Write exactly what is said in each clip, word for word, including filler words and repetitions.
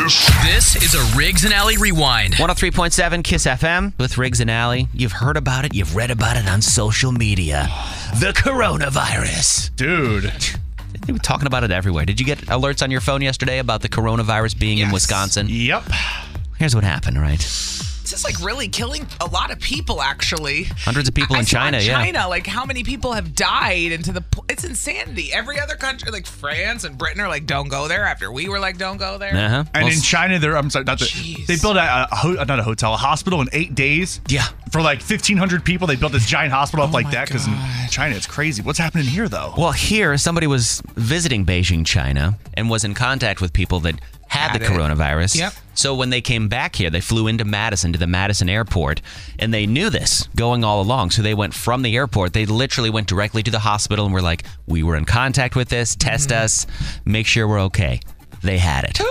This This is a Riggs and Alley Rewind. one oh three point seven Kiss F M with Riggs and Alley. You've heard about it. You've read about it on social media. The coronavirus. Dude. They were talking about it everywhere. Did you get alerts on your phone yesterday about the coronavirus being Yes. in Wisconsin? Yep. Here's what happened, right? This is like really killing a lot of people, actually. Hundreds of people I in saw China, in yeah. China, like how many people have died into the. It's insanity. Every other country, like France and Britain, are like, don't go there. After we were like, don't go there. Uh-huh. And Well, in China, they're I'm sorry, not the, Jeez. they built a, a ho- not a hotel, a hospital in eight days. Yeah. For like fifteen hundred people, they built this giant hospital up Oh like my that because in God. China it's crazy. What's happening here though? Well, here, somebody was visiting Beijing, China, and was in contact with people that had, Had the it. coronavirus. Yep. So when they came back here, they flew into Madison, to the Madison airport, and they knew this going all along. So they went from the airport, they literally went directly to the hospital and were like, we were in contact with this, test Mm-hmm. us, make sure we're okay. They had it.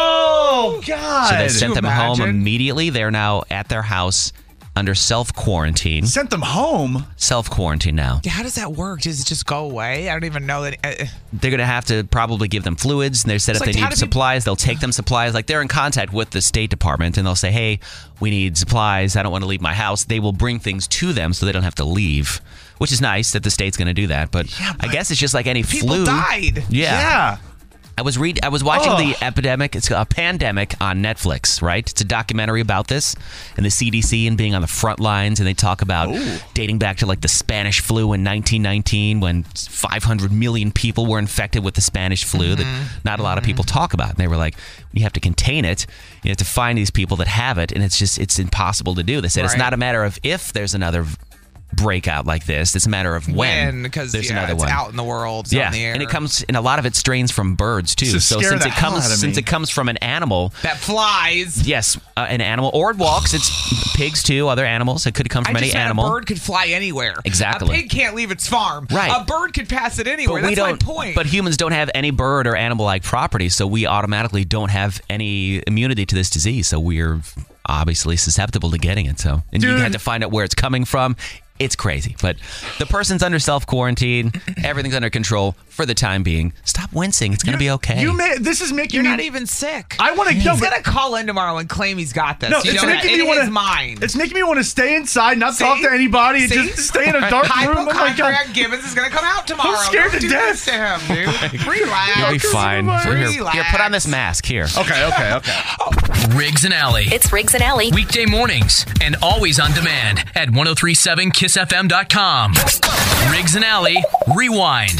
Oh God! So they sent you them home imagine? immediately. They're now at their house under self-quarantine. Sent them home. Self-quarantine now. Yeah, how does that work? Does it just go away? I don't even know that. Uh, They're going to have to probably give them fluids. And they said It's if like, they how need do people- supplies, they'll take them supplies. Like they're in contact with the State Department and they'll say, hey, we need supplies. I don't want to leave my house. They will bring things to them so they don't have to leave, which is nice that the state's going to do that. But, I guess it's just like any people flu. died. Yeah. Yeah. I was read. I was watching Ugh. the epidemic. It's a pandemic on Netflix, right? It's a documentary about this and the C D C and being on the front lines. And they talk about Ooh. dating back to like the Spanish flu in nineteen nineteen, when five hundred million people were infected with the Spanish flu that not a lot of people talk about. And they were like, you have to contain it. You have to find these people that have it, and it's just it's impossible to do. They said it's Right. not a matter of if there's another v- breakout like this. It's a matter of when, When? Because there's yeah, another it's one. out in the world. It's Yeah, on the air. and it comes, and a lot of it strains from birds too. This is So scaring since the it hell comes, out of since me. it comes from an animal, that flies. yes, uh, an animal, or it walks. It's pigs too, other animals. It could come from I any just said animal. a bird could fly anywhere. Exactly. A pig can't leave its farm. Right. A bird could pass it anywhere. But we That's don't. my point. But humans don't have any bird or animal-like properties, so we automatically don't have any immunity to this disease. So we're obviously susceptible to getting it. So, and you Dude. had to find out where it's coming from. It's crazy, but the person's under self-quarantine. Everything's under control for the time being. Stop wincing. It's going to be okay. You may, this is making You're me. not even sick. I want to He's go. gonna call in tomorrow and claim he's got this. No, you it's know that making in me want his to. mind. It's making me want to stay inside, not See? talk to anybody, and See? just stay in a dark room. Oh my God! Hypochondriac Gibbons is gonna come out tomorrow. I'm scared Don't to do death. this to him, dude. Relax. You'll be fine. We're here. Relax. Here, put on this mask. Here. Okay, okay, okay. Riggs and Alley. It's Riggs and Alley. Weekday mornings and always on demand at ten thirty-seven kiss f m dot com. Riggs and Alley Rewind.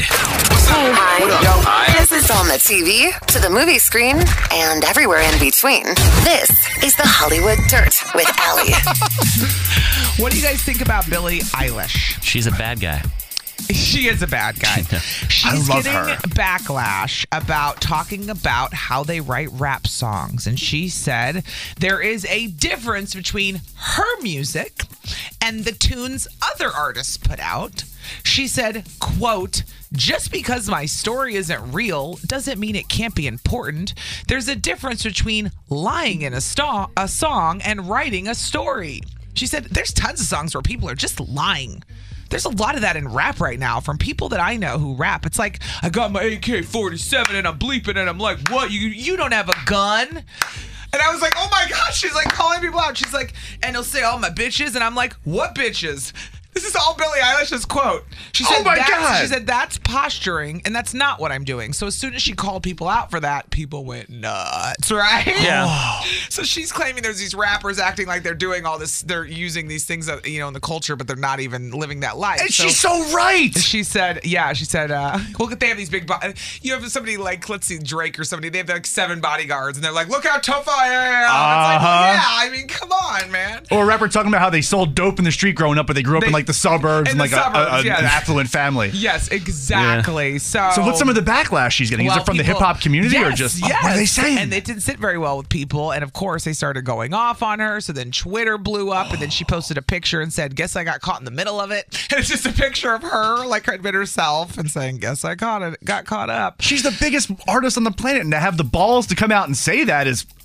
Hi. This is on the T V, to the movie screen, and everywhere in between. This is the Hollywood Dirt with Alley. What do you guys think about Billie Eilish? She's a bad guy. She is a bad guy. She's love getting her. backlash about talking about how they write rap songs. And she said there is a difference between her music and the tunes other artists put out. She said, quote, just because my story isn't real doesn't mean it can't be important. There's a difference between lying in a, sto- a song and writing a story. She said, there's tons of songs where people are just lying. There's a lot of that in rap right now from people that I know who rap. It's like, I got my A K forty-seven and I'm bleeping and I'm like, what? You you don't have a gun? And I was like, oh my gosh, she's like calling people out. She's like, and he'll say, oh, my bitches. And I'm like, what bitches? This is all Billie Eilish's quote. She said, Oh my that's, God. She said, that's posturing, and that's not what I'm doing. So as soon as she called people out for that, people went nuts, right? Yeah. So she's claiming there's these rappers acting like they're doing all this, they're using these things, that, you know, in the culture, but they're not even living that life. And So- she's so right. she said, yeah, she said, uh, well, they have these big, bo- you have somebody like, let's see, Drake or somebody, they have like seven bodyguards, and they're like, look how tough I am. It's like, well, Uh-huh. yeah, I mean, come on, man. Or a rapper talking about how they sold dope in the street growing up, but they grew up They- in like the suburbs in and like the a- a, suburbs, a- yes. an affluent family. Yes, exactly. So, So what's some of the backlash she's getting? Is Well, it from the people- hip hop community or Yes, just oh, yes. what are they saying? And it didn't sit very well with people. And of course, they started going off on her. So then Twitter blew up, and then she posted a picture and said, "Guess I got caught in the middle of it." And it's just a picture of her, like admit herself, and saying, "Guess I caught it, got caught up." She's the biggest artist on the planet, and to have the balls to come out and say that is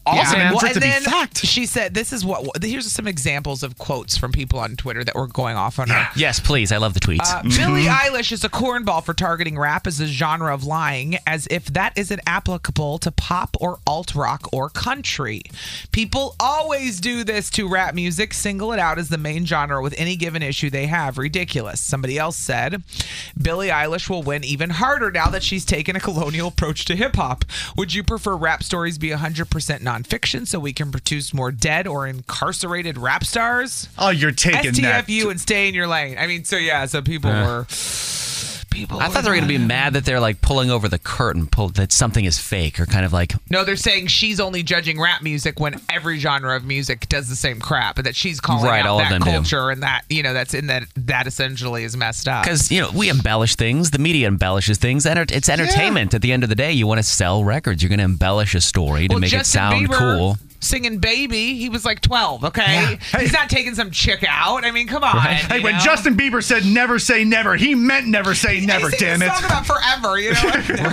awesome Yeah. and Well, for it to and be then fact. She said, "This is what." Here's some examples of quotes from people on Twitter that were going off on her. Yes, please. I love the tweets. Uh, Billie Eilish is a cornball for targeting rap as a genre of lying, as if that isn't applicable to pop or alt rock or country. People always do this to rap music, single it out as the main genre with any given issue they have. Ridiculous. Somebody else said, Billie Eilish will win even harder now that she's taken a colonial approach to hip hop. Would you prefer rap stories be one hundred percent nonfiction so we can produce more dead or incarcerated rap stars? Oh, you're taking S T F that. U and stay in your lane. I mean, so yeah, so people Yeah. were. People I thought they were going to be mad that they're like pulling over the curtain, pull, that something is fake, or kind of like. No, they're saying she's only judging rap music when every genre of music does the same crap, and that she's calling Right, out all of that them do. culture and that, you know, that's in that that essentially is messed up. Because, you know, we embellish things. The media embellishes things. Enter- It's entertainment. At the end of the day, you want to sell records. You're going to embellish a story to well, make Justin it sound Bieber cool. singing "Baby," he was like twelve. Okay, Hey. he's not taking some chick out. I mean, come on. Hey, you when know? Justin Bieber said never say never, he meant never say never, he sings damn a it. song about forever, you know.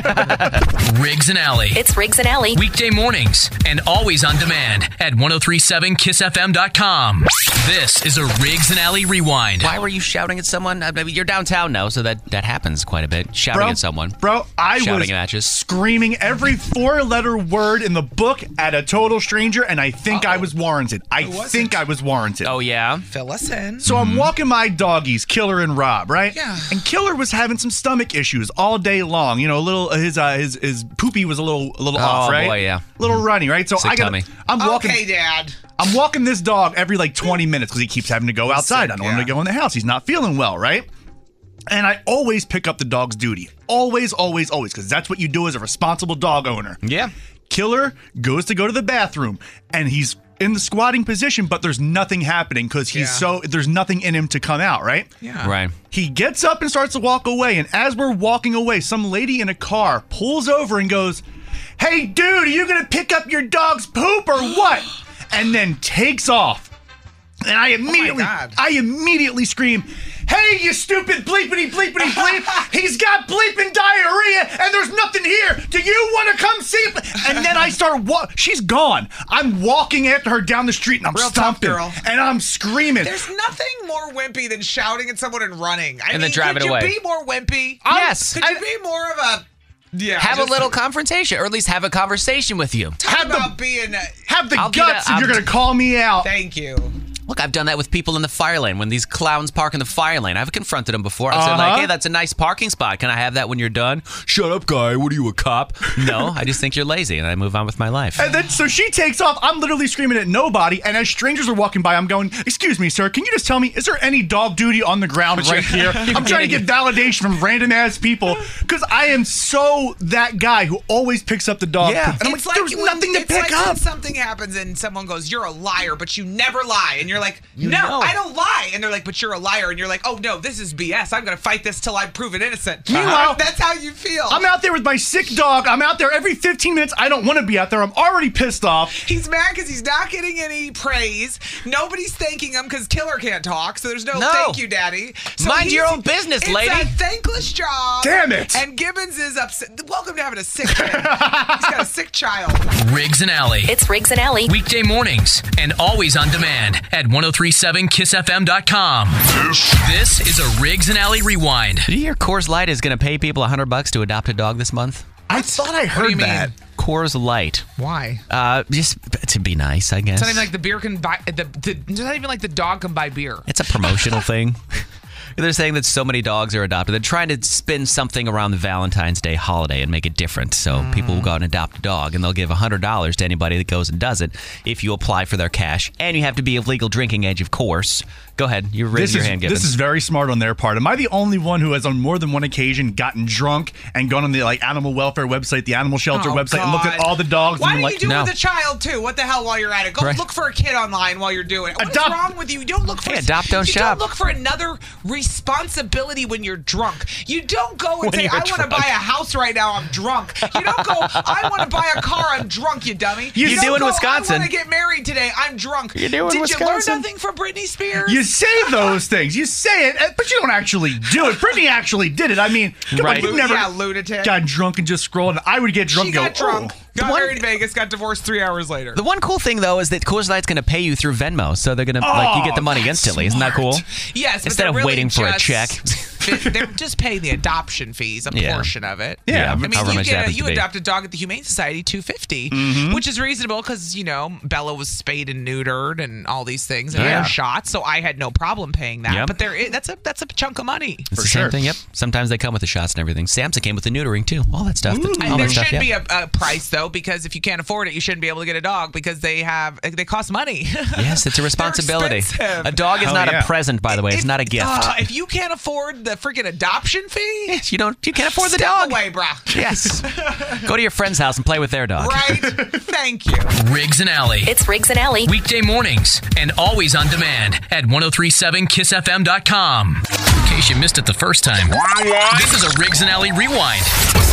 Right? Riggs and Alley. It's Riggs and Alley. Weekday mornings and always on demand at ten thirty-seven kiss f m dot com. This is a Riggs and Alley Rewind. Why were you shouting at someone? I mean, you're downtown now, so that, that happens quite a bit. Shouting Bro, at someone. bro, I Shouting was matches. screaming every four-letter word in the book at a total stranger, and I think I was warranted. I wasn't? think I was warranted. Oh, yeah? Fill us in. So I'm walking my doggies, Killer and Rob, right? Yeah. And Killer was having some stomach issues all day long. You know, a little his uh, his his poopy was a little a little Oh, off, right? boy, yeah. A little runny, right? So Sick I got tummy. I'm walking. Okay, Dad. I'm walking this dog every like twenty minutes because he keeps having to go outside. sick, I don't want him to yeah. go in the house. He's not feeling well, right? And I always pick up the dog's duty. Always, always, always, because that's what you do as a responsible dog owner. Yeah. Killer goes to go to the bathroom, and he's in the squatting position, but there's nothing happening because he's Yeah. so there's nothing in him to come out, right? Yeah. Right. He gets up and starts to walk away, and as we're walking away, some lady in a car pulls over and goes, "Hey, dude, are you gonna pick up your dog's poop or what?" And then takes off. And I immediately, God. I immediately scream, "Hey, you stupid bleepity bleepity bleep! He's got bleeping diarrhea, and there's nothing here. Do you want to come see?" And then I start wa- She's gone. I'm walking after her down the street, and I'm Real tough stomping, girl. and I'm screaming. There's nothing more wimpy than shouting at someone and running. I And mean, then driving could you away. be more wimpy? Yes. Could you be more of a yeah? Have a just little confrontation, or at least have a conversation with you. talk have the- about being. A, Have the I'll do guts, that. and you're I'll- gonna call me out. thank you. Look, I've done that with people in the fire lane. When these clowns park in the fire lane, I've confronted them before. I said, Uh-huh. like, hey, that's a nice parking spot. Can I have that when you're done? Shut up, guy. What are you, a cop? No, I just think you're lazy, and I move on with my life. And then, so she takes off. I'm literally screaming at nobody. And as strangers are walking by, I'm going, "Excuse me, sir, can you just tell me, is there any dog duty on the ground right here?" I'm trying to get validation from random ass people because I am so that guy who always picks up the dog. Yeah. poop. And I'm It's like, there's when- nothing to it's pick like up. When something happens and someone goes, "You're a liar, but you never lie," and you're like, "No, know. I don't lie," and they're like, "But you're a liar," and you're like, "Oh no, this is B S. I'm gonna fight this till I'm proven innocent." Meanwhile- that's how you feel. I'm out there with my sick dog. I'm out there every fifteen minutes. I don't want to be out there. I'm already pissed off. He's mad because he's not getting any praise. Nobody's thanking him because Killer can't talk, so there's no, No. thank you, Daddy. So Mind he's- your own business, it's lady. a thankless job. Damn it. And Gibbons is upset. Welcome to having a sick kid. He's got a sick child. Riggs and Alley. It's Riggs and Alley. Weekday mornings and always on demand at ten thirty-seven kiss f m dot com. This is a Riggs and Alley Rewind. Did you hear Coors Light is going to pay people one hundred bucks to adopt a dog this month? I thought I do heard you mean? that. Coors Light. Why? Uh, just to be nice, I guess. It's not even like the beer can buy the, the. It's not even like the dog can buy beer. It's a promotional thing. They're saying that so many dogs are adopted. They're trying to spin something around the Valentine's Day holiday and make it different. So Mm. people will go out and adopt a dog, and they'll give one hundred dollars to anybody that goes and does it if you apply for their cash. And you have to be of legal drinking age, of course. Go ahead. You're raising This your is, hand, Gibbons. this is very smart on their part. Am I the only one who has on more than one occasion gotten drunk and gone on the like animal welfare website, the animal shelter Oh, website, and looked at God. all the dogs Why and do been you like, do no. it with a child too? What the hell? While you're at it, go Right. look for a kid online while you're doing it. What's Adopt- wrong with you? You don't look for Hey, adopt, don't you shop. don't look for another responsibility when you're drunk. You don't go and When say, you're "I want to drunk. buy a house right now. I'm drunk." You don't go, "I want to buy a car. I'm drunk." You dummy. You don't do in go, Wisconsin. "I want to get married today. I'm drunk." You do in Did Wisconsin. you learn nothing from Britney Spears? You say those things. You say it, but you don't actually do it. Brittany actually did it. I mean, come Right. on, you've never Yeah, lunatic. got drunk and just scrolled. I would get drunk She and got go, drunk. "Oh." Got one- married in Vegas, got divorced three hours later. The one cool thing, though, is that Coors Light's going to pay you through Venmo. So they're going to, like, you get the money instantly. Isn't that cool? Yes, but Instead they're of really waiting for a just- check. They're just paying the adoption fees, a Yeah. portion of it. Yeah, I mean, however you, much it get a, happens you to be. adopt a dog at the Humane Society, two hundred fifty dollars, Mm-hmm. which is reasonable because, you know, Bella was spayed and neutered and all these things and Yeah. her shots, so I had no problem paying that. Yep. But there is, that's a that's a chunk of money. It's For the sure. same thing, yep. Sometimes they come with the shots and everything. Samson came with the neutering, too. All that stuff. That's- all there that stuff, should yeah. be a, a price, though, because if you can't afford it, you shouldn't be able to get a dog because they have they cost money. Yes, it's a responsibility. expensive. A dog is Hell not yeah. a present, by the way. It's If- not a gift. uh, if you can't afford the freaking adoption fee, Yes, you don't. You can't afford the step dog. away, brah. Yes. Go to your friend's house and play with their dog. Right? Thank you. Riggs and Alley. It's Riggs and Alley. Weekday mornings and always on demand at ten thirty-seven kiss f m dot com. In case you missed it the first time, this is a Riggs and Alley rewind.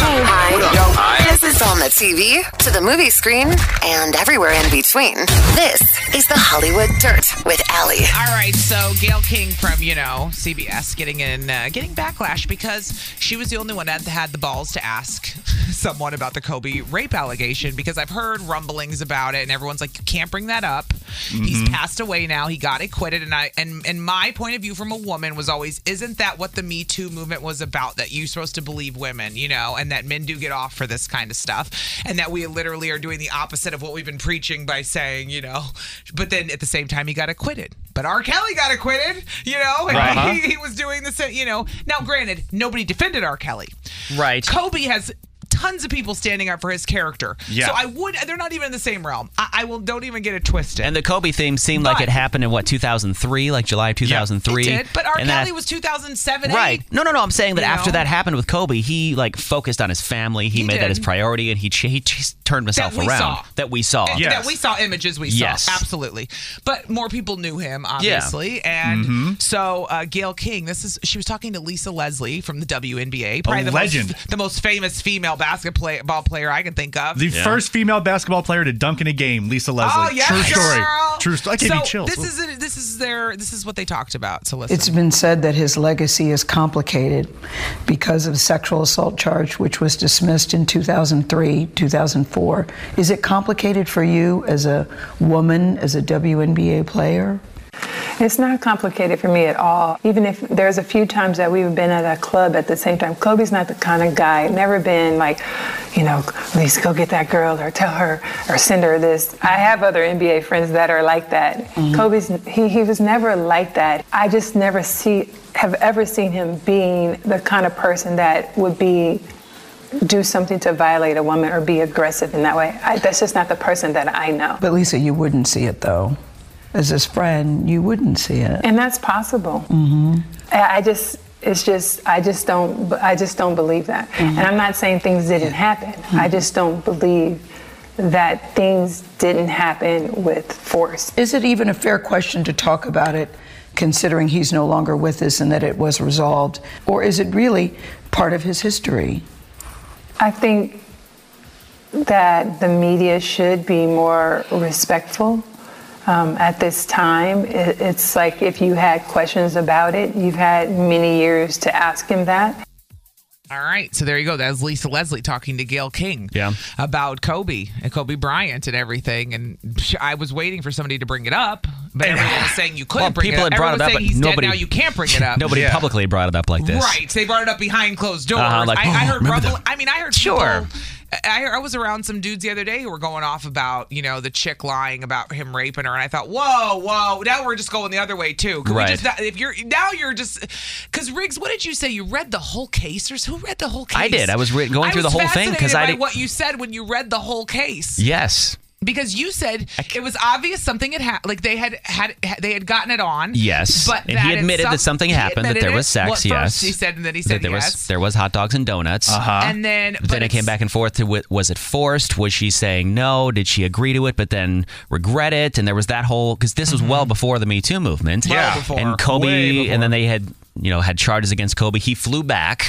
Hi. This is on the T V, to the movie screen, and everywhere in between. This is the Hollywood Dirt with Alley. All right, so Gayle King from, you know, C B S getting in, uh, getting backlash because she was the only one that had the balls to ask someone about the Kobe rape allegation, because I've heard rumblings about it and everyone's like, you can't bring that up. He's passed away now. He got acquitted. And I and, and my point of view from a woman was always, isn't that what the Me Too movement was about? That you're supposed to believe women, you know, and that men do get off for this kind of stuff, and that we literally are doing the opposite of what we've been preaching by saying, you know, but then at the same time he got acquitted. But R. Kelly got acquitted, you know, and Uh-huh. he, he was doing the same, you know. Now, granted, nobody defended R. Kelly. Right. Kobe has tons of people standing up for his character. Yeah. So I would, they're not even in the same realm. I, I will, don't even get it twisted. And the Kobe theme seemed like But- it happened in, what, two thousand three? Like July of two thousand three? It did, but R. And then Kelly I- was two thousand seven, Right. eight. No, no, no. I'm saying that You after know? that happened with Kobe, he like focused on his family. He, He made that his did. priority, and he ch- he just turned himself That we around. saw. That we saw. And Yes. That we saw images we Yes. saw. Absolutely. But more people knew him, obviously. And so uh, Gayle King, this is, she was talking to Lisa Leslie from the W N B A. Probably the legend. Most, the most famous female basketball player I can think of. The first female basketball player to dunk in a game, Lisa Leslie. Oh, yeah, True story. girl. True story. I gave so you chills. This is it, this is their this is what they talked about. So listen. It's been said that his legacy is complicated because of a sexual assault charge, which was dismissed in two thousand three, two thousand four. Is it complicated for you as a woman, as a W N B A player? It's not complicated for me at all. Even if there's a few times that we've been at a club at the same time. Kobe's not the kind of guy, never been like, you know, Lisa, go get that girl or tell her or send her this. I have other N B A friends that are like that. Mm-hmm. Kobe's, he, he was never like that. I just never see, have ever seen him being the kind of person that would be do something to violate a woman or be aggressive in that way. I, that's just not the person that I know. But Lisa, you wouldn't see it though. As his friend, you wouldn't see it. And that's possible. Mm-hmm. I I just, it's just, I just don't, I just don't believe that. Mm-hmm. And I'm not saying things didn't happen. Mm-hmm. I just don't believe that things didn't happen with force. Is it even a fair question to talk about it, considering he's no longer with us and that it was resolved? Or is it really part of his history? I think that the media should be more respectful. Um, at this time, it, it's like if you had questions about it, you've had many years to ask him that. All right, so there you go. That's Lisa Leslie talking to Gayle King Yeah. about Kobe and Kobe Bryant and everything. And I was waiting for somebody to bring it up, but everyone was saying you couldn't Well, bring people it up. had brought Everyone it was up, saying but he's nobody- dead now. You can't bring it up. Nobody Yeah. publicly brought it up like this. Right. They brought it up behind closed doors. Uh-huh, like, I, I oh, heard remember rumble. that? I mean, I heard Sure. people. I, I was around some dudes the other day who were going off about, you know, the chick lying about him raping her, and I thought, whoa, whoa, now we're just going the other way too. Can Right. we just, if you're now you're just, because Riggs, what did you say? You read the whole case, or who read the whole case? I did. I was re- going through the whole thing because I I did- what you said when you read the whole case. Yes. Because you said it was obvious something had happened, like they had had they had gotten it on. Yes. but And that he it admitted some- that something he happened, that admitted there it. was sex, Well, at yes. First he said, and then he That said there yes. was there was hot dogs and donuts. Uh-huh. And then, But then it came back and forth to wi- was it forced? Was she saying no? Did she agree to it but then regret it? And there was that whole, because this was well before the Me Too movement. Well Yeah. before. And Kobe, Way before. and then they had, you know, had charges against Kobe. He flew back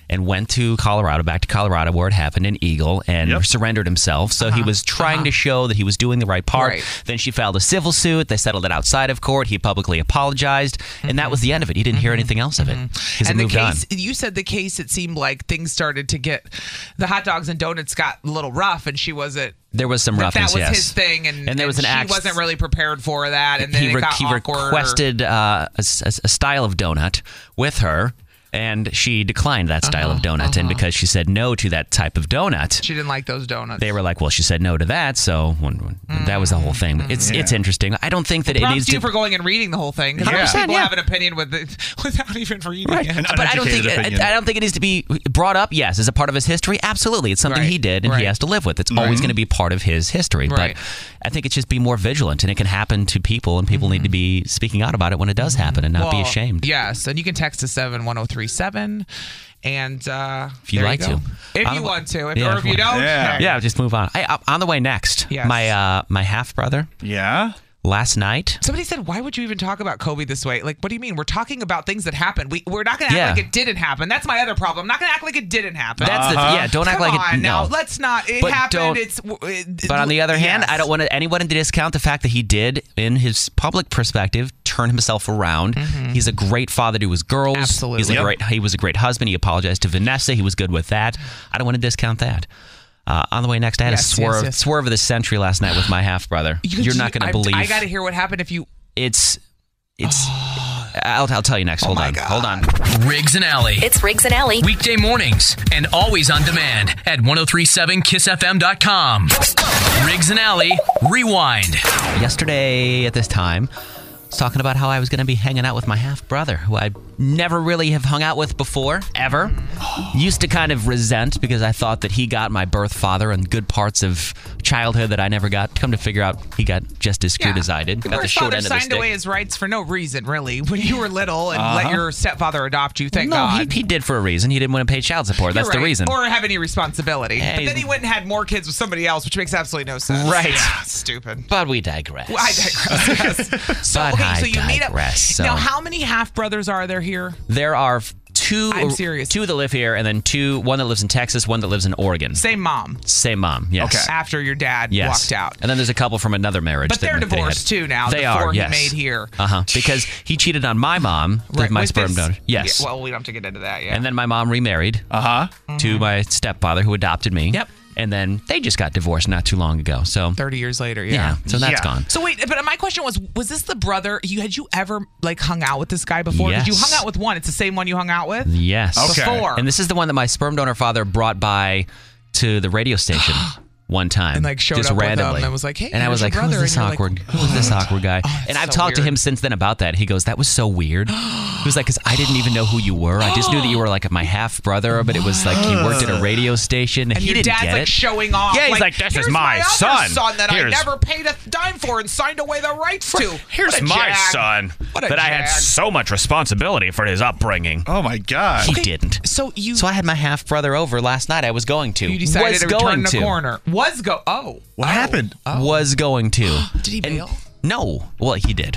and went to Colorado, back to Colorado where it happened in Eagle, and Yep. surrendered himself. So Uh-huh. he was trying to show that he was doing the right part. Right. Then she filed a civil suit. They settled it outside of court. He publicly apologized, and that was the end of it. He didn't hear anything else of it. Because it And the moved case, on. you said the case, it seemed like things started to get, the hot dogs and donuts got a little rough, and she wasn't. There was some that roughness, That was yes. his thing, and, And there was an she act- wasn't really prepared for that, and then he, it re- got he awkward. or- requested uh, a, s- a style of donut with her, and she declined that style of donut. And because she said no to that type of donut, She didn't like those donuts. they were like, "Well, she said no to that, so when, when, that was the whole thing." It's it's interesting. I don't think that it Props needs to you to. for going and reading the whole thing. Because Yeah. people yeah. have an opinion with it without even reading Right. it. An But I don't think uneducated opinion. I, I don't think it needs to be brought up. Yes, as a part of his history, absolutely, it's something Right. he did, and Right. he has to live with. It's always Right. going to be part of his history. Right. But I think it's just be more vigilant, and it can happen to people, and people need to be speaking out about it when it does happen, and not be Well, ashamed. Yes, and you can text to seven one zero three seven, and uh, If you there like go. to. if On you the- want to, if, Yeah, or if if you you don't, want- Yeah. hey. Yeah, just move on. Hey, up- on the way next, Yes. my uh, my half brother Yeah. last night. Somebody said, "Why would you even talk about Kobe this way?" Like, what do you mean? We're talking about things that happened. We we're not going to act Yeah. like it didn't happen. That's my other problem. I'm not going to act like it didn't happen. That's the Uh-huh. yeah. Don't act Come like on it. now. No. Let's not. It But happened. don't- It's. It, But on the other hand, yes. I don't want anyone to discount the fact that he did, in his public perspective, turn himself around. He's a great father to his girls. Mm-hmm. Absolutely. He's a Yep. great. He was a great husband. He apologized to Vanessa. He was good with that. I don't want to discount that. Uh, on the way next, I had Yes, a swerve yes, yes. swerve of the century last night with my half brother. You- You're not going to I- believe. I got to hear what happened if you. It's it's. I'll, I'll tell you next. Hold my on. God. Hold on. Riggs and Alley. It's Riggs and Alley. Weekday mornings and always on demand at ten thirty-seven kiss f m dot com. Riggs and Alley Rewind. Yesterday at this time, I was talking about how I was going to be hanging out with my half brother, who I never really have hung out with before, ever. Used to kind of resent because I thought that he got my birth father and good parts of childhood that I never got. Come to figure out, he got just as screwed as I did. Your Got the birth short father end of the signed stick. away his rights for no reason, really. When you were little and let your stepfather adopt you, thank no, God. he, he did for a reason. He didn't want to pay child support. That's You're the right. reason. Or have any responsibility. Hey, but then he went and had more kids with somebody else, which makes absolutely no sense. Right. Yeah, stupid. But we digress. Well, I digress. Yes. So, But okay, I so you meet up. digress, so- Now, how many half brothers are there here? There are two, I'm serious. two that live here, and then two, one that lives in Texas, one that lives in Oregon. Same mom. Same mom, yes. Okay. After your dad Yes. walked out. And then there's a couple from another marriage. But that they're they divorced had. too now. They the are, four yes. he made here. Uh-huh. Because he cheated on my mom, Right, my with sperm this- donor. Yes. Yeah, well, we don't have to get into that yet. And then my mom remarried Uh huh. to my stepfather who adopted me. Yep. And then they just got divorced not too long ago. So thirty years later, yeah. yeah, so that's Yeah. gone. So wait, but my question was: was this the brother? You had you ever like hung out with this guy before? Yes. Because you hung out with one. It's the same one you hung out with. Yes. Okay. Before. And this is the one that my sperm donor father brought by to the radio station one time. And, like, showed just up with randomly. them and was like, "Hey, and I was here's like, your who's brother," this and you're awkward? like, Who's this awkward guy? Oh, and that's I've so talked to weird. him since then about that. He goes, that was so weird. He was like, because I didn't even know who you were. I just knew that you were like my half brother, but it was like you worked at a radio station. And he your didn't dad's get like it. showing off. Yeah, he's like, "This is "Here's my other son. son that Here's- I never paid a dime for and signed away the rights to. Here's What a my jag. son What a that I had jag. so much responsibility for his upbringing. Oh my God. He didn't. So you So I had my half brother over last night. I was going to. you decided was to going return the to. corner. Was go. Oh, What oh. happened? Was going to. Did he And- bail? No. Well, he did.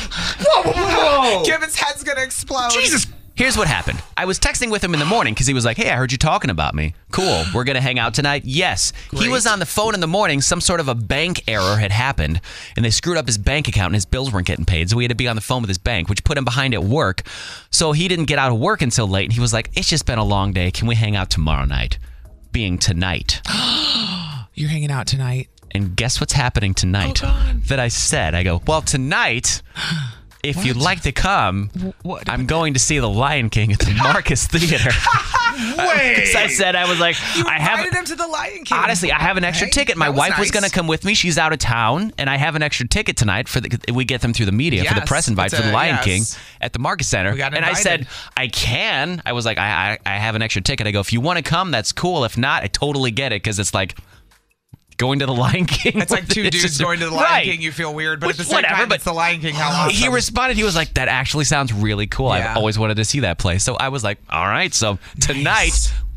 Kevin's head's gonna explode. Jesus. Here's what happened. I was texting with him in the morning because he was like, hey, I heard you talking about me. Cool. We're going to hang out tonight? Yes. He Great. was on the phone in the morning. Some sort of a bank error had happened, and they screwed up his bank account, and his bills weren't getting paid. So he had to be on the phone with his bank, which put him behind at work. So he didn't get out of work until late, and he was like, it's just been a long day. Can we hang out tomorrow night? Being tonight. You're hanging out tonight. And guess what's happening tonight? Oh, God. That I said. I go, well, tonight, if you'd like to come, What? I'm going to see The Lion King at the Marcus Theater. Wait. Because I said, I was like, You I have. invited him to the Lion King. Honestly, I have an extra Hey, ticket. My that was wife was nice. going to come with me. She's out of town, and I have an extra ticket tonight for the. We get them through the media for the Yes, press invite it's for the a- Lion yes. King at the Marcus Center. We got and I said, invited. I can. I was like, I, I I have an extra ticket. I go, if you want to come, that's cool. If not, I totally get it because it's like going to the Lion King. It's like two It's dudes just- going to the Lion Right. King. You feel weird, but Which- at the same whatever, time, but- it's the Lion King. How awesome. He responded. He was like, "That actually sounds really cool. Yeah. I've always wanted to see that place." So I was like, "All right." So tonight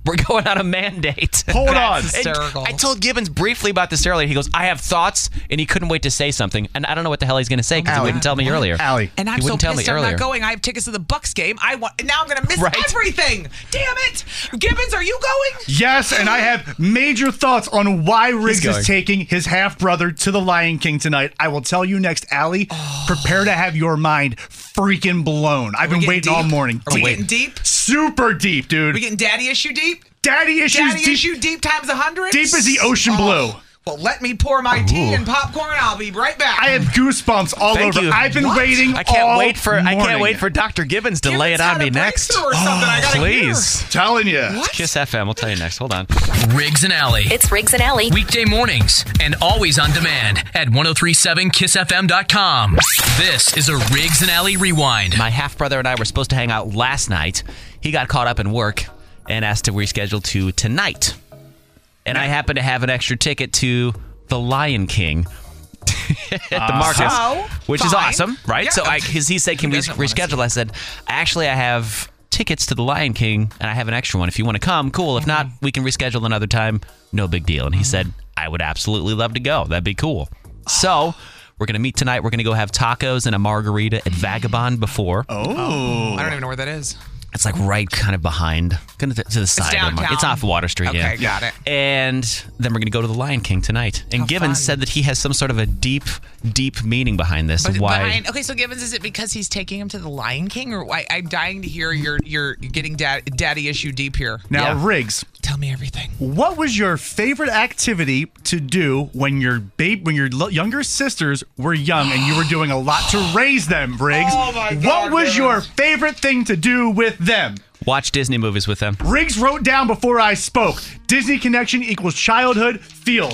We're going on a mandate. Hold on. That's hysterical. I told Gibbons briefly about this earlier. He goes, I have thoughts, and he couldn't wait to say something. And I don't know what the hell he's going to say because he Allie. wouldn't tell me earlier. Allie. And I'm He so wouldn't tell pissed me I'm earlier. not going. I have tickets to the Bucks game. I want now I'm going to miss Right. everything. Damn it. Gibbons, are you going? Yes, and I have major thoughts on why Riggs going. is taking his half-brother to the Lion King tonight. I will tell you next, Allie. Oh. Prepare to have your mind freaking blown. I've we been getting waiting all deep? morning. Are we Wait. getting deep? Super deep, dude. We getting daddy issue deep? Daddy issues Daddy deep. issue deep times a hundred? Deep as the ocean blue. Well, let me pour my tea and popcorn. I'll be right back. I have goosebumps all Thank over. you. I've been What? waiting I can't all wait for I can't morning. wait for Doctor Gibbons to Gibbons lay it on had me a next. breakthrough or something. I gotta Please. hear. Telling you. What? Kiss F M. We'll tell you next. Hold on. Riggs and Alley. It's Riggs and Alley. Weekday mornings and always on demand at ten thirty-seven kiss f m dot com. This is a Riggs and Alley rewind. My half brother and I were supposed to hang out last night. He got caught up in work and asked to reschedule to tonight. And I happen to have an extra ticket to The Lion King at the Marcus, So, which is fine. awesome, right? Yeah. So I, cause he said, can Who we doesn't wanna reschedule? see I said, actually, I have tickets to The Lion King and I have an extra one. If you want to come, cool. If not, we can reschedule another time. No big deal. And he said, I would absolutely love to go. That'd be cool. So we're going to meet tonight. We're going to go have tacos and a margarita at Vagabond before. Oh. I don't even know where that is. It's like right kind of behind, kind of to the side of the downtown. market. It's off Water Street, Okay, yeah. got it. And then we're going to go to the Lion King tonight. And How Gibbons fun. said that he has some sort of a deep, deep meaning behind this. But of why? behind, okay, so Gibbons, is it because he's taking him to the Lion King, or why? I'm dying to hear you're you're getting dad, daddy issue deep here. Now, Yeah. Riggs, Tell me everything. what was your favorite activity to do when your babe, when your lo- younger sisters were young and you were doing a lot to raise them, Riggs? Oh, my God, what was Gibbons. your favorite thing to do with them? Watch Disney movies with them. Riggs wrote down before I spoke. Disney connection equals childhood feels.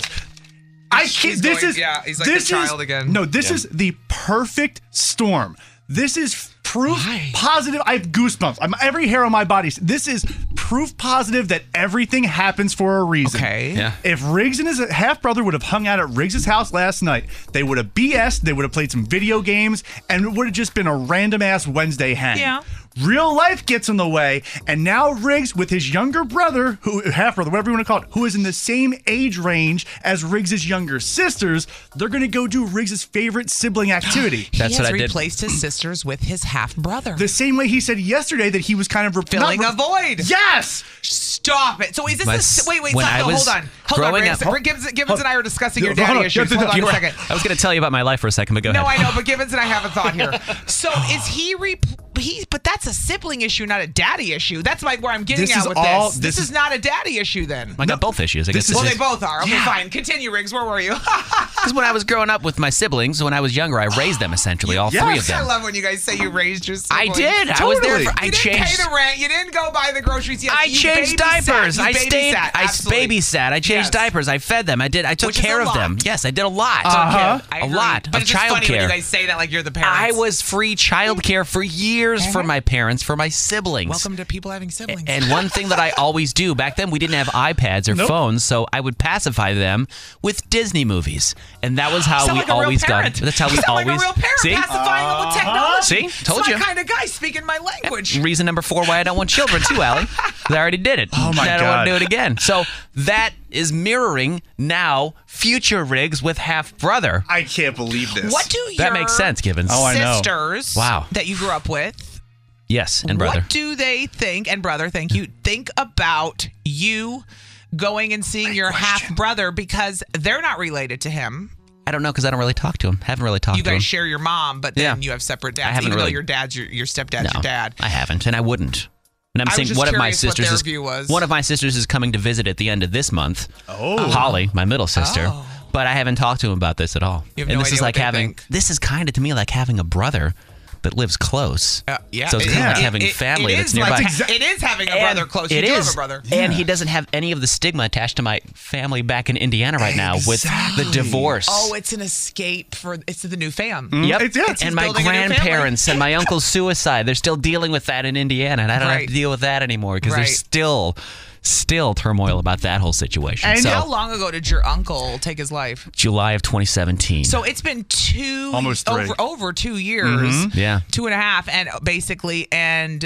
I can't. He's This going- is yeah, he's like this a child is, again. No, this Yeah. is the perfect storm. This is proof Why? positive. I have goosebumps. I'm every hair on my body. This is proof positive that everything happens for a reason. Okay. Yeah. If Riggs and his half brother would have hung out at Riggs' house last night, they would have B S'd, they would have played some video games, and it would have just been a random ass Wednesday hang. Yeah. Real life gets in the way, and now Riggs, with his younger brother, who half brother, whatever you want to call it, who is in the same age range as Riggs' younger sisters, they're gonna go do Riggs' favorite sibling activity. He That's has what I did. replaced his sisters with his half brother. The same way he said yesterday that he was kind of re- Filling not a void. Yes. Stop it. So is this My a, s- wait, wait, when stop, I no, was hold on. Hold on, growing Riggs. up- Rick Gibbons, Gibbons and I are discussing your Hold on, daddy hold on. issues. Yeah, Hold on you a were- second. I was going to tell you about my life for a second, but go No, ahead. I know, but Gibbons and I have a thought here. So is he re? He, but that's a sibling issue, not a daddy issue. That's like where I'm getting This at is with all- this. this This is- is not a daddy issue then. I got both issues. I guess This is- Well, this they both are. Okay, Yeah. fine. Continue, Riggs. Where were you? Because when I was growing up with my siblings, when I was younger, I raised them essentially, all Yes. three of I them. love when you guys say you raised your I siblings. did. I was there Totally. for. I You didn't changed. pay the rent. You didn't go buy the groceries. Yes, I you changed babysat. diapers. You I stayed. babysat. I Absolutely. babysat. I changed Yes. diapers. I fed them. I did. I took Which is care a of them. lot. Yes, I did a lot. Uh-huh. I A agree. lot But of it's just funny when you childcare. guys say that like you're the parents. I was free childcare for years for my parents, for my siblings. Welcome to people having siblings. And one thing that I always do, back then we didn't have iPads or Nope. phones, so I would pacify them with Disney movies. And that was how Sound we like a real always got parent. That's how we you sound always like a real parent See? pacifying them with technology. See? Told It's you. my kind of guy speaking my language. Reason number four why I don't want children too, Allie. 'Cause I already did it. Oh, my And I don't want God. to do it again. So that is mirroring now future Riggs with half brother. I can't believe this. What do your That makes sense, Gibbons. Oh, I know. sisters Wow. that you grew up with, Yes, and brother. what do they think, and brother, thank you, think about you going and seeing your half brother because they're not related to him? I don't know because I don't really talk to him. Haven't really talked You to him. guys share your mom, but then Yeah. you have separate dads. I haven't even though really- your dad's your, your stepdad's No, your dad. I haven't, and I wouldn't. And I'm I was saying just one of my curious what sisters their is view was. one of my sisters is coming to visit at the end of this month. Oh. Holly, my middle sister. Oh. But I haven't talked to him about this at all. You have and no this idea is what like they having think. this is kind of to me like having a brother that lives close. Uh, yeah, So it's it- kind of like it- having it- family it that's is like nearby. ha- it is having a And brother close. You It do is. have a brother. And he doesn't have any of the stigma attached to my family back in Indiana right now with the divorce. Oh, it's an escape for it's the new fam. Yep. It's- yeah. He's And my building a new family. grandparents and my uncle's suicide. They're still dealing with that in Indiana, and I don't have Right. to deal with that anymore because Right. there's still, still turmoil about that whole situation. And so How long ago did your uncle take his life? July of twenty seventeen. So it's been two, Almost three. over over two years, Yeah. two and a half, and basically, and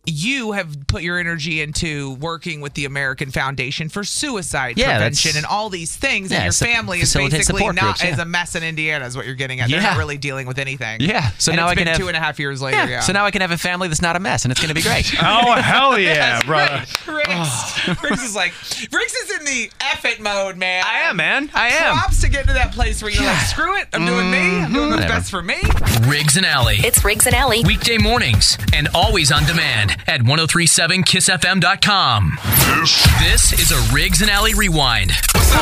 you have put your energy into working with the American Foundation for Suicide Yeah, Prevention that's- and all these things, Yeah, and your su- family is facilitate basically support not groups, yeah. as a mess in Indiana is what you're getting at. They're Yeah. not really dealing with anything. Yeah. So And now it's I can been have two and a half years later. Yeah. Yeah. So now I can have a family that's not a mess, and it's going to be great. Oh, hell yeah, brother. Riggs, Riggs is like, Riggs is in the F it mode, man. I am, man. I am. Props to get to that place where you're like, screw it, I'm doing me, I'm doing what's Whatever. best for me. Riggs and Alley. It's Riggs and Alley. Weekday mornings and always on demand at ten thirty-seven kiss f m dot com. This is a Riggs and Alley Rewind.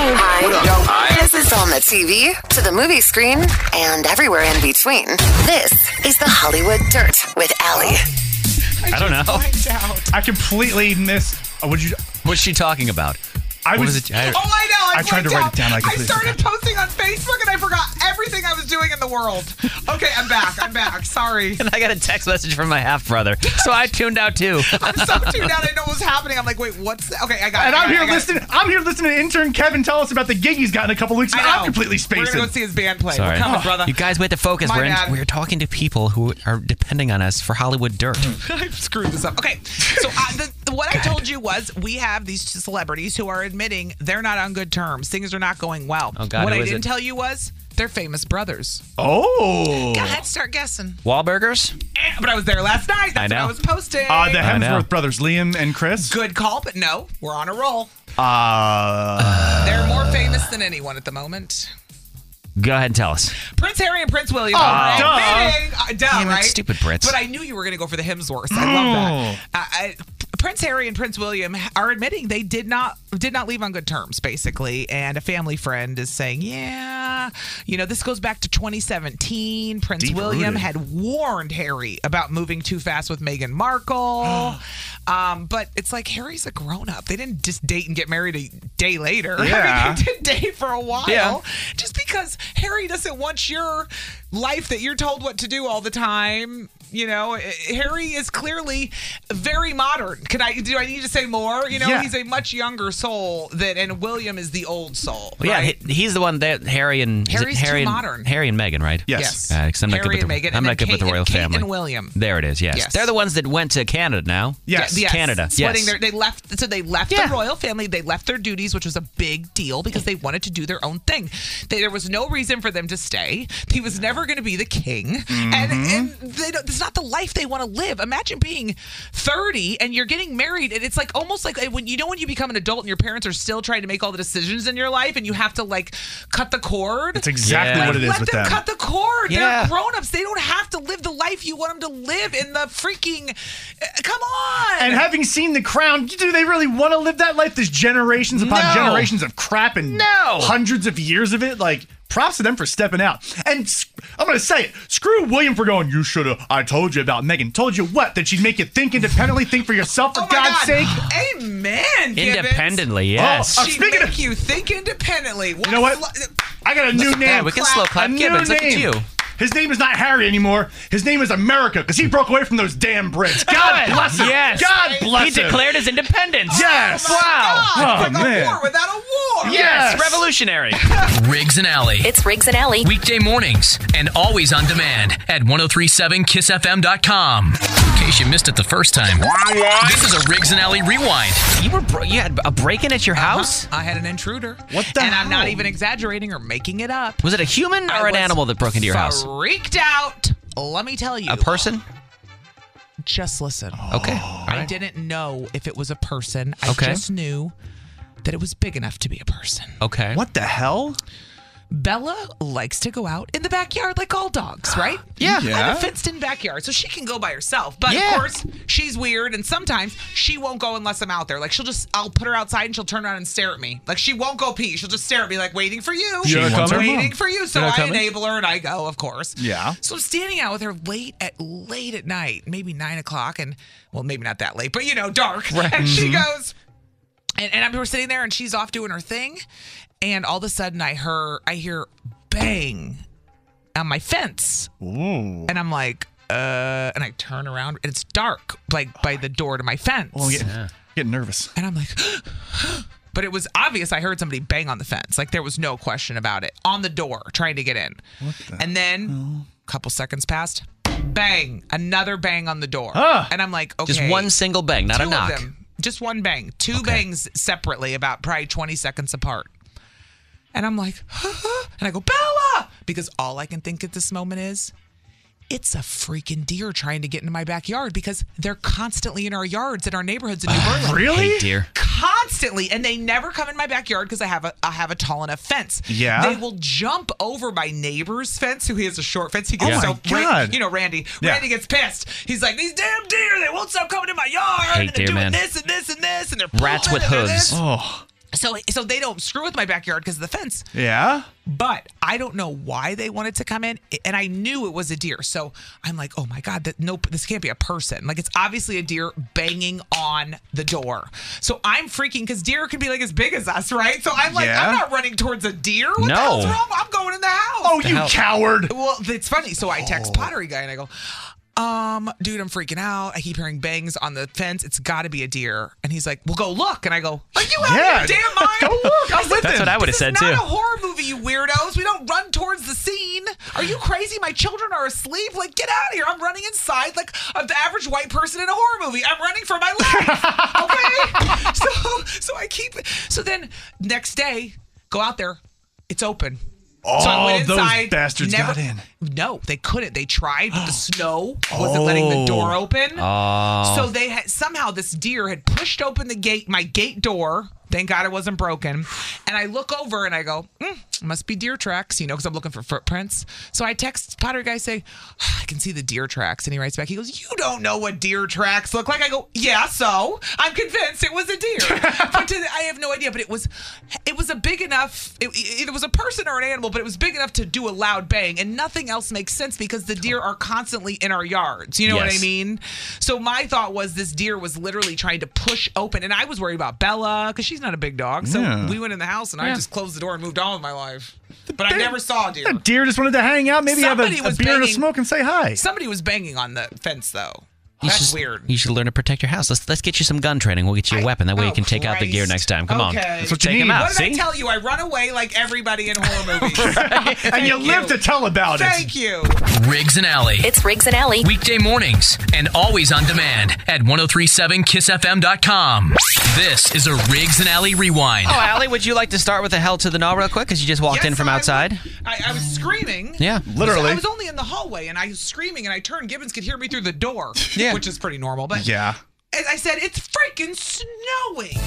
Hi. This is on the T V, to the movie screen, and everywhere in between. This is the Hollywood Dirt with Alley. I don't know. Find out. I completely missed. Oh, would you? What's she talking about? I What was. was it? I- Oh, I know. I, I tried to blanked write out. it down, I I completely started posting on Facebook and I forgot everything I was doing in the world. Okay, I'm back. I'm back. Sorry. And I got a text message from my half brother, so I tuned out too. I'm so tuned out. I didn't know what was happening. I'm like, wait, what's that? Okay, I got And it. I I'm got it, here I got it. listening. I'm here listening to intern Kevin tell us about the gig he's got in a couple weeks. I And I'm know. completely We're spacing. gonna go see his band play. Sorry, We're coming, brother. You guys, we have to focus. My We're in, bad. we're talking to people who are depending on us for Hollywood dirt. I screwed this up. Okay, so uh, the, the, what I told you was we have these two celebrities who are admitting they're not on good terms. Things are not going well. Oh, God, what who I is didn't it? tell you was they're famous brothers. Oh. Go ahead, start guessing. Wahlburgers? Eh, But I was there last night. That's I know. what I was posting. Uh, the I know. Hemsworth brothers, Liam and Chris. Good call, but no, we're on a roll. Uh, They're more famous than anyone at the moment. Go ahead and tell us. Prince Harry and Prince William. Oh, are duh. admitting- uh, duh, Damn it, right? stupid Brits. But I knew you were going to go for the Hemsworths. I love that. Uh, I, Prince Harry and Prince William are admitting they did not did not leave on good terms, basically. And a family friend is saying, yeah, you know, this goes back to twenty seventeen. Prince Deep-rooted. William had warned Harry about moving too fast with Meghan Markle. um, but it's like Harry's a grown up. They didn't just date and get married a day later. Yeah. I mean, they did date for a while. Yeah. Just because Harry doesn't want your life that you're told what to do all the time. You know, Harry is clearly very modern. Can I? Do I need to say more? You know, Yeah. he's a much younger soul than, and William is the old soul. Well, yeah, right? he, he's the one that Harry and is it Harry's too Harry and, modern. Harry and Meghan, right? Yes. Uh, 'cause I'm not Harry good with and the, Meghan, I'm and not then good with the Kate- royal and Kate family. and William. There it is. Yes. Yes. They're the ones that went to Canada now. yes. Yes. Canada, Splitting yes. Their, they left. So they left Yeah. the royal family. They left their duties, which was a big deal because they wanted to do their own thing. They, there was no reason for them to stay. He was never going to be the king, and, and they don't, it's not the life they want to live. Imagine being thirty and you're getting married, and it's like almost like when you know when you become an adult and your parents are still trying to make all the decisions in your life, and you have to like cut the cord. That's exactly Yeah. what it is Let with them them. cut the cord. Yeah. They're grown-ups. They don't have to live the life you want them to live in the freaking. Uh, come on. And having seen The Crown, do they really want to live that life? There's generations upon No. generations of crap and No. hundreds of years of it. Like, props to them for stepping out. And s- I'm going to say it. Screw William for going, you should have. I told you about Meghan. Told you what? That she'd make you think independently, think for yourself, for Oh my God's God. sake. Amen. Gibbons. Independently, yes. Oh, uh, She Speaking make of- you think independently. You know what? I got a new name. Yeah, we can slow clap A new Gibbons. Look at name. you. His name is not Harry anymore. His name is America because he broke away from those damn Brits. God bless him. Yes. God bless He him. declared his independence. Yes. Oh my God. Oh, It's like man. a war without a war. Yes. Yes. Revolutionary. Riggs and Alley. It's Riggs and Alley. Weekday mornings and always on demand at ten thirty-seven kiss f m dot com. In case you missed it the first time, this is a Riggs and Alley Rewind. You were bro- you had a break-in at your house? I had an intruder. What the And I'm not hell? even exagerating or making it up. Was it a human I or an was animal that broke into your house? Freaked out. Let me tell you. A person? Just listen. Okay. I didn't know if it was a person. I Okay. just knew that it was big enough to be a person. Okay. What the hell? Bella likes to go out in the backyard like all dogs, right? Yeah. I Yeah. have a fenced-in backyard, so she can go by herself. But Yeah. of course, she's weird, and sometimes she won't go unless I'm out there. Like she'll just, I'll put her outside, and she'll turn around and stare at me. Like she won't go pee. She'll just stare at me, like waiting for you. She wants wants her waiting mom. for you. So You're I not coming? enable her, and I go, of course. Yeah. So I'm standing out with her late at late at night, maybe nine o'clock, and well, maybe not that late, but you know, dark. Right. And she goes. And, and I'm we're sitting there, and she's off doing her thing, and all of a sudden I hear I hear bang on my fence, Ooh. and I'm like, uh, and I turn around, and it's dark, like by the door to my fence, Oh, I'm getting, getting nervous. and I'm like, but it was obvious I heard somebody bang on the fence, like there was no question about it, on the door trying to get in, and then a couple seconds passed. Bang. Another bang on the door. Huh. And I'm like, okay. Just one single bang, not two a knock. Of them, just one bang. Two bangs separately, about probably twenty seconds apart. And I'm like, and I go, Bella! Because all I can think at this moment is, it's a freaking deer trying to get into my backyard because they're constantly in our yards in our neighborhoods in New Berlin. Really? Hey, deer. Constantly, and they never come in my backyard because I have a I have a tall enough fence. Yeah. They will jump over my neighbor's fence, who he has a short fence. He gets Oh so my God. you know, Randy. Yeah. Randy gets pissed. He's like, these damn deer, they won't stop coming in my yard. Hate and they're deer, doing man. this and this and this, and they're Rats pulling with and they're hooves. this. Oh. So so they don't screw with my backyard because of the fence. Yeah? But I don't know why they wanted to come in, and I knew it was a deer. So I'm like, oh my God, that nope, this can't be a person. Like, it's obviously a deer banging on the door. So I'm freaking because deer can be like as big as us, right? So I'm like, Yeah. I'm not running towards a deer. What No. the hell's wrong? I'm going in the house. Oh, you hell? coward. Well, it's funny. So I text Pottery Guy and I go, um, dude, I'm freaking out. I keep hearing bangs on the fence. It's got to be a deer. And he's like, well, go look. And I go, are you out Yeah. of your damn mind? Go look. I'm with That's him. what I would have This said is too. not a horror movie, you weirdos. We don't run towards the scene. Are you crazy? My children are asleep. Like, get out of here. I'm running inside like the average white person in a horror movie. I'm running for my life. Okay? so, so I keep. So then next day, go out there. It's open. Oh, So I went those inside, bastards never- got in. No, they couldn't. They tried, but the snow wasn't letting the door open. Oh. So they had somehow this deer had pushed open the gate, my gate door. Thank God it wasn't broken. And I look over and I go, mm, must be deer tracks, you know, because I'm looking for footprints. So I text Potter Guy, say, I can see the deer tracks. And he writes back, he goes, you don't know what deer tracks look like. I go, yeah, so I'm convinced it was a deer. But to the, I have no idea. But it was, it was a big enough. It, it was a person or an animal, but it was big enough to do a loud bang, and nothing else makes sense because the deer are constantly in our yards. You know what I Yes. mean? So my thought was this deer was literally trying to push open, and I was worried about Bella because she's not a big dog. So Yeah. we went in the house, and I just closed the door and moved on with my life. But I They- never saw a deer. A deer just wanted to hang out, maybe Somebody have a, a was beer and a banging- smoke and say hi. Somebody was banging on the fence, though. You That's should- weird. You should learn to protect your house. Let's let's get you some gun training. We'll get you a I- weapon. That way oh, you can take out the gear Christ. next time. Come on. Okay. That's what you take him need. out. What did See? I tell you? I run away like everybody in horror movies. And you live to tell about it. Thank you. Riggs and Alley. It's Riggs and Alley. Weekday mornings and always on demand at ten thirty-seven kiss f m dot com. This is a Riggs and Alley rewind. Oh, Allie, would you like to start with a hell to the no real quick? Because you just walked Yes, in from I outside. would- I, I was screaming. Yeah. Literally. I was only in the hallway and I was screaming and I turned. Gibbons could hear me through the door, Yeah. which is pretty normal. But Yeah. as I said, it's freaking snowing.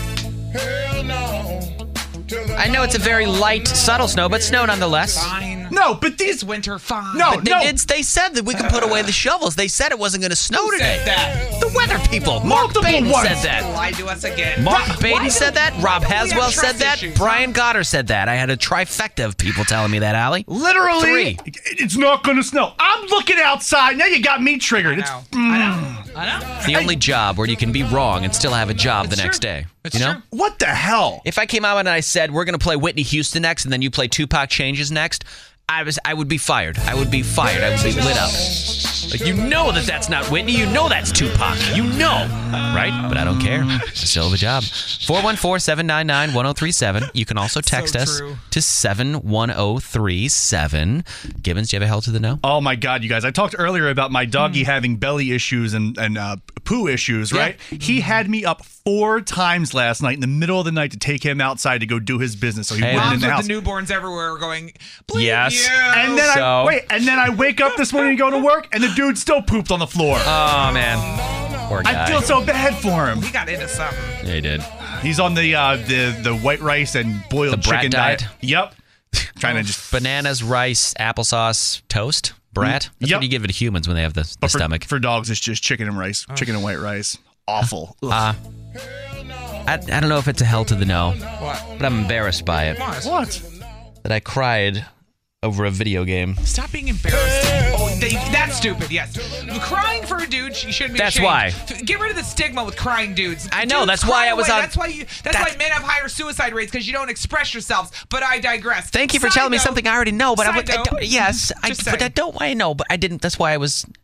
I know it's a very light, subtle snow, but snow nonetheless. Fine. No, but It's these. winter. Fine. No, But they, no. did, they said that we can put away the shovels. They said it wasn't going to snow Who today. said that? The weather people. Mark Multiple Baden ones. said that. Lie to us again. Mark Why Beatty do- said that. why Rob don't we have Haswell said trust that. issues, Brian huh? Goddard said that. I had a trifecta of people telling me that, Allie. Literally, Three. it's not going to snow. I'm looking outside. Now you got me triggered. I It's know. I know. I know. It's the only job where you can be wrong and still have a job the It's next true. day. It's you know? true. what the hell? If I came out and I said we're going to play Whitney Houston next, and then you play Tupac Changes next, I was I would be fired. I would be fired. I would be lit up. Like, you know that that's not Whitney. You know that's Tupac. You know, right? But I don't care. I still have a job. four one four, seven nine nine, one oh three seven. You can also text us true. to seven one oh three seven. Gibbons, do you have a hell to the no? Oh my God, you guys! I talked earlier about my doggy having belly issues and and uh, poo issues, right? He had me up four times last night in the middle of the night to take him outside to go do his business, so he Hey, wouldn't in Moms the with house. the newborns everywhere are going, bleep Yes. you. And then I So- wait, and then I wake up this morning to go to work, and the dude still pooped on the floor. Oh, man. Poor guy. I feel so bad for him. He got into something. Yeah, he did. He's on the uh, the the white rice and boiled The brat chicken diet? Yep. Trying to just Bananas, rice, applesauce, toast, brat. That's Yep. what you give it to humans when they have the, the but for, stomach. for dogs, it's just chicken and rice, chicken and white rice. Awful. Ugh. Uh, I, I don't know if it's a hell to the no, What? but I'm embarrassed by it. What? What? That I cried over a video game. Stop being embarrassed. Oh, they, that's stupid. Yes, crying for a dude, you shouldn't be. That's ashamed. why. Get rid of the stigma with crying dudes. I know, Dudes that's why cry I was away. on- That's why you. That's, That's- why men have higher suicide rates because you don't express yourselves. But I digress. Thank you for Side telling me note- something I already know, but I, Side I, note. don't- yes, I, Just but I saying. don't. I know, but I didn't. That's why I was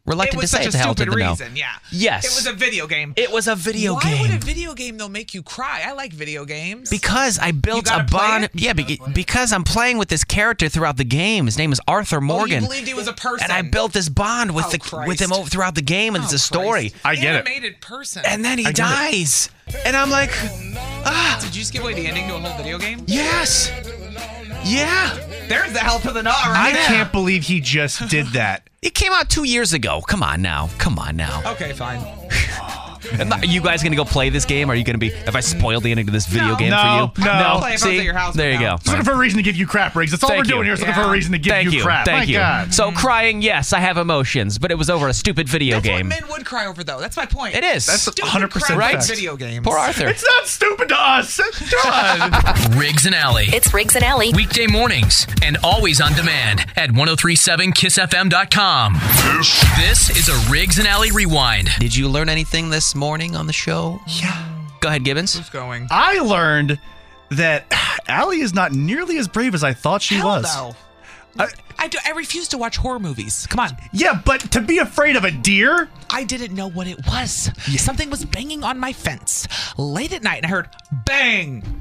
reluctant it was to say such it a to help stupid to know. reason, yeah. Yes. It was a video game. It was a video Why game. would a video game, though, make you cry? I like video games. Because I built You a gotta play bond. it? Yeah, be- because I'm playing with this character throughout the game. His name is Arthur Oh, Morgan. you believed he was a person. And I built this bond with Oh, the Christ. with him over throughout the game, and it's a story. I get it. Animated person. And then he I get it. dies, and I'm like, ah, Did you just give away the ending to a whole video game? yes, yeah. There's the help of the knot, I right? can't believe he just did that. It came out two years ago. Come on now, come on now. Okay, fine. Am I- Are you guys gonna go play this game? Are you gonna be? Have I spoiled the ending to this video No. game No, for you? no. I'll play if I was See, at your house there right you now. go. Just looking for a reason to give you crap, Riggs. That's all Thank we're doing you. here is looking for Yeah. a reason to give Thank you, you. crap. Thank My you. God. So crying, yes, I have emotions, but it was over a stupid video That's game. what men would cry over, though. That's my point. It is. That's Stupid one hundred percent crap right. like video games. Poor Arthur. It's not stupid to us. It's done. Riggs and Alley. It's Riggs and Alley. Weekday mornings and always on demand at ten thirty-seven kiss f m dot com. This is a Riggs and Alley rewind. Did you learn anything this morning on the show? Yeah. Go ahead, Gibbons. Who's going? I learned that Allie is not nearly as brave as I thought she Hell was. no. I- I, do, I refuse to watch horror movies. Come on. Yeah, but to be afraid of a deer? I didn't know what it was. Something was banging on my fence late at night, and I heard bang.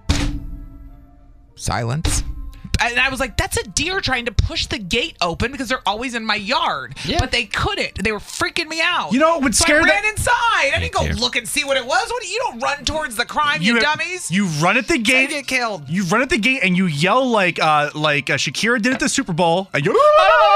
Silence. And I was like, that's a deer trying to push the gate open because they're always in my yard. Yeah. But they couldn't. They were freaking me out. You know what would so scare I that- ran inside. I didn't go dear. look and see what it was. What? You don't run towards the crime, you, have- dummies. You run at the I gate. get killed. You run at the gate and you yell like uh, like uh, Shakira did at the Super Bowl. And, you,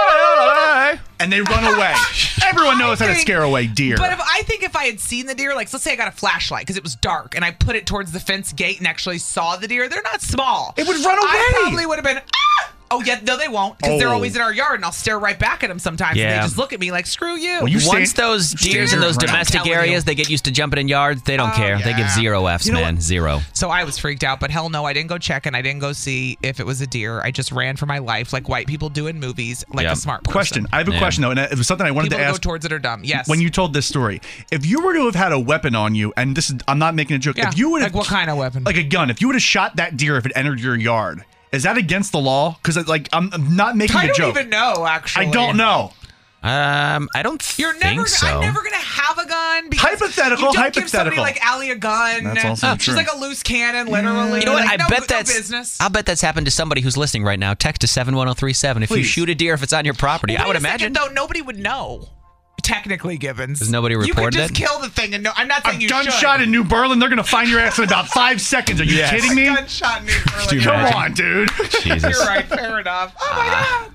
and they run away. Everyone knows how to think- scare away deer. But if I think if I had seen the deer, like let's say I got a flashlight because it was dark and I put it towards the fence gate and actually saw the deer, they're not small. It would run I away. probably would have been. Ah! Oh yeah, no, they won't because they're Oh. always in our yard, and I'll stare right back at them sometimes, and Yeah. they just look at me like "screw you." Well, you Once stand- those stand deers in your those ground. domestic I'm telling areas, you. they get used to jumping in yards. They don't Oh, care. They give yeah. zero F's, You know man. what? Zero. So I was freaked out, but hell no, I didn't go check and I didn't go see if it was a deer. I just ran for my life like white people do in movies, like Yeah. a smart person. question. I have a Yeah. question though, and it was something I wanted People to who ask. go towards it are dumb. Yes. When you told this story, if you were to have had a weapon on you, and this is, I'm not making a joke. Yeah, If you would have, like what kind of weapon? Like a gun. If you would have shot that deer if it entered your yard, is that against the law? Because like I'm, I'm not making I a don't joke. even know. Actually, I don't know. Um, I don't You're think never. so. I'm never gonna have a gun. Because Hypothetical, You don't give somebody hypothetical. like Allie a gun. That's also She's true. like a loose cannon, literally. You know what? Like, I no, bet no that's. business. I'll bet that's happened to somebody who's listening right now. Text to seven one zero three seven. If you Please. shoot a deer, if it's on your property, Well, I would wait a imagine. second, though, nobody would know. Technically, Gibbons. Has nobody You reported could just it? kill the thing and no. I'm not A saying you gunshot should. in New Berlin, they're gonna find your ass in about five seconds. Are you Yes. kidding me? Gunshot in New Berlin. you Come imagine? on, dude. Jesus. You're right. Fair enough. Oh my god.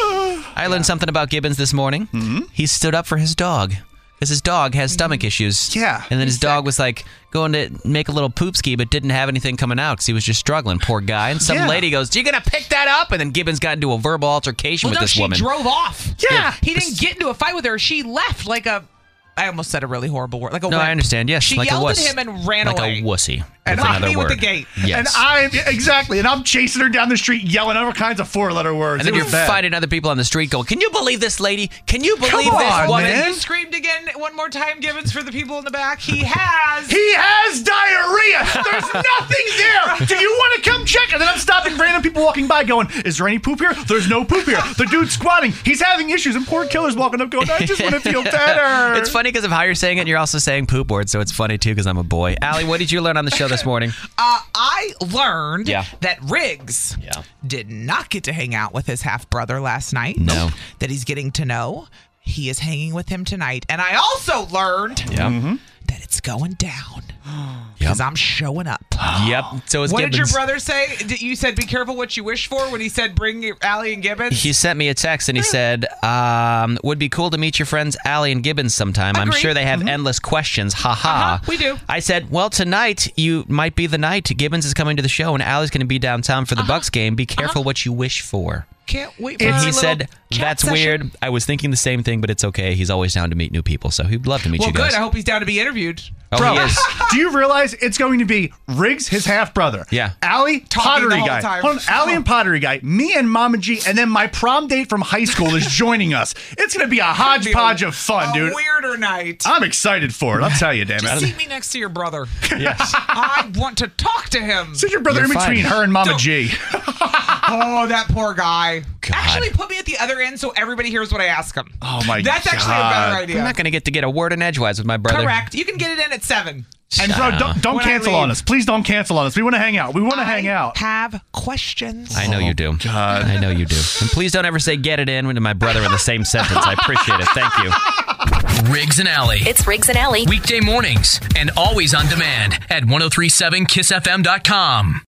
I learned something about Gibbons this morning. Mm-hmm. He stood up for his dog because his dog has stomach issues. Yeah. And then his dog was like going to make a little poop ski, but didn't have anything coming out because he was just struggling. Poor guy. And some Yeah. lady goes, "You gonna pick that up?" And then Gibbons got into a verbal altercation Well, with no, this she woman. drove off. Yeah. He didn't get into a fight with her. She left like a. I almost said a really horrible word. Like a. no, wimp. I understand. Yes, She like yelled a wuss. at him and ran like away. a wussy. And That's knocked another me with word. the gate. Yes. And I'm exactly, and I'm chasing her down the street, yelling all kinds of four-letter words. And then It you're was bad. finding other people on the street going, "Can you believe this lady? Can you believe Come this on, woman?" man. You screamed again one more time, Gibbons, for the people in the back. He has. He has diarrhea. There's nothing there. Do you want to come check? And then I'm stopping random people walking by going, is there any poop here? There's no poop here. The dude's squatting. He's having issues. And poor Killer's walking up going, I just want to feel better. It's funny because of how you're saying it, and you're also saying poop words, so it's funny too because I'm a boy. Allie, what did you learn on the show this morning? Uh, I learned Yeah. that Riggs Yeah. did not get to hang out with his half brother last night. No. That he's getting to know. He is hanging with him tonight. And I also learned Yeah. that it's going down. Because I'm showing up. Yep. So is What Gibbons. did your brother say? Did- You said be careful what you wish for when he said bring your Allie and Gibbons? He sent me a text and he said, um, would be cool to meet your friends Allie and Gibbons sometime. I'm Agreed. sure they have endless questions. Ha ha. Uh-huh, we do. I said, well, tonight you might be the night. Gibbons is coming to the show and Allie's going to be downtown for the Bucks game. Be careful what you wish for. Can't wait for And our he little said, chat that's session. weird. I was thinking the same thing, but it's okay. He's always down to meet new people. So he'd love to meet Well, you guys. good. I hope he's down to be interviewed. Oh, Bro, he is. do you realize it's going to be Riggs, his half brother? Yeah. Allie, Talking pottery the whole guy. time. Hold on, Allie and pottery guy. Me and Mama G, and then my prom date from high school is joining us. It's going to be a hodgepodge of fun, a dude. weirder night. I'm excited for it. I'll tell you, damn Just it. seat me next to your brother. Yes. I want to talk to him. Sit your brother You're in between fine. her and Mama Don't- G. Oh, that poor guy. God. Actually, put me at the other end so everybody hears what I ask them. Oh, my That's God. actually a better idea. I'm not going to get to get a word in edgewise with my brother. Correct. You can get it in at seven. And bro, don't, don't When I cancel leave. on us. Please don't cancel on us. We want to hang out. We want to hang out. Have questions. I know you do. God. I know you do. And please don't ever say get it in to my brother in the same sentence. I appreciate it. Thank you. Riggs and Alley. It's Riggs and Alley. Weekday mornings and always on demand at ten thirty-seven kiss f m dot com.